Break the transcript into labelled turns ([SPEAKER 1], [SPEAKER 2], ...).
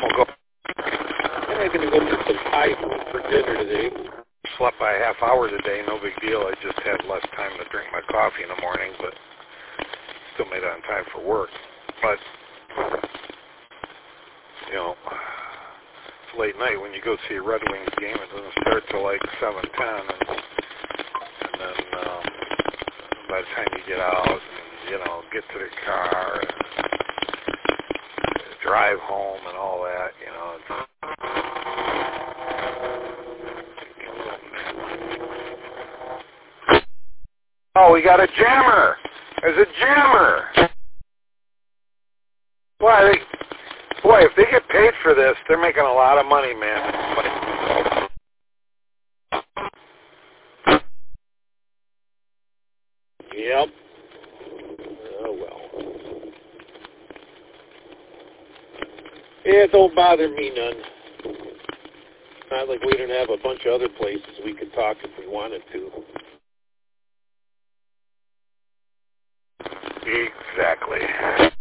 [SPEAKER 1] I'll go.
[SPEAKER 2] And I'm going to go for some Thai food for dinner today.
[SPEAKER 1] Slept by half hours a day, no big deal. I just had less time to drink my coffee in the morning, but still made it on time for work. But, you know, it's late night when you go see a Red Wings game. It doesn't start till like 7:10, and then by the time you get out and, you know, get to the car and drive home and all that, you know, it's... Oh, we got a jammer. There's a jammer. Boy, if they get paid for this, they're making a lot of money, man.
[SPEAKER 2] Yep. Oh, well. Yeah, it don't bother me none. Not like we don't have a bunch of other places we could talk if we wanted to.
[SPEAKER 1] Exactly.